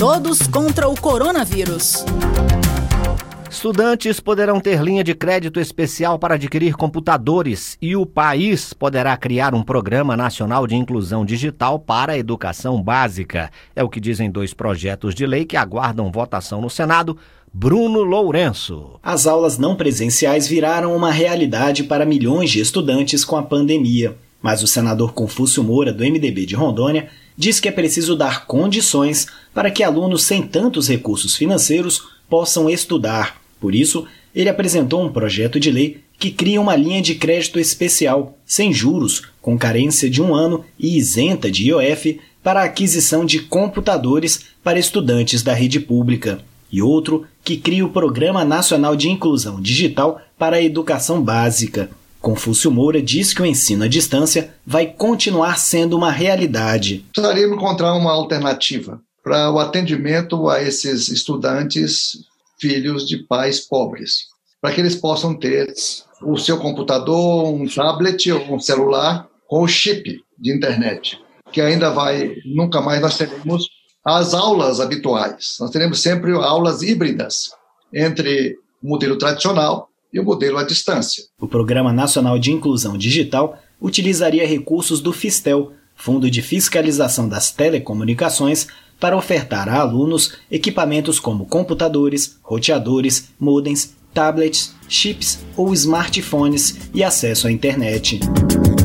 Todos contra o coronavírus. Estudantes poderão ter linha de crédito especial para adquirir computadores e o país poderá criar um Programa Nacional de Inclusão Digital para a Educação Básica. É o que dizem 2 projetos de lei que aguardam votação no Senado. Bruno Lourenço. As aulas não presenciais viraram uma realidade para milhões de estudantes com a pandemia. Mas o senador Confúcio Moura, do MDB de Rondônia, diz que é preciso dar condições para que alunos sem tantos recursos financeiros possam estudar. Por isso, ele apresentou um projeto de lei que cria uma linha de crédito especial, sem juros, com carência de 1 ano e isenta de IOF para a aquisição de computadores para estudantes da rede pública. E outro que cria o Programa Nacional de Inclusão Digital para a Educação Básica. Confúcio Moura diz que o ensino à distância vai continuar sendo uma realidade. Precisaria encontrar uma alternativa para o atendimento a esses estudantes filhos de pais pobres, para que eles possam ter o seu computador, um tablet ou um celular com o chip de internet, que nunca mais nós teremos as aulas habituais. Nós teremos sempre aulas híbridas entre o modelo tradicional e o modelo à distância. O Programa Nacional de Inclusão Digital utilizaria recursos do Fistel, Fundo de Fiscalização das Telecomunicações, para ofertar a alunos equipamentos como computadores, roteadores, modems, tablets, chips ou smartphones e acesso à internet.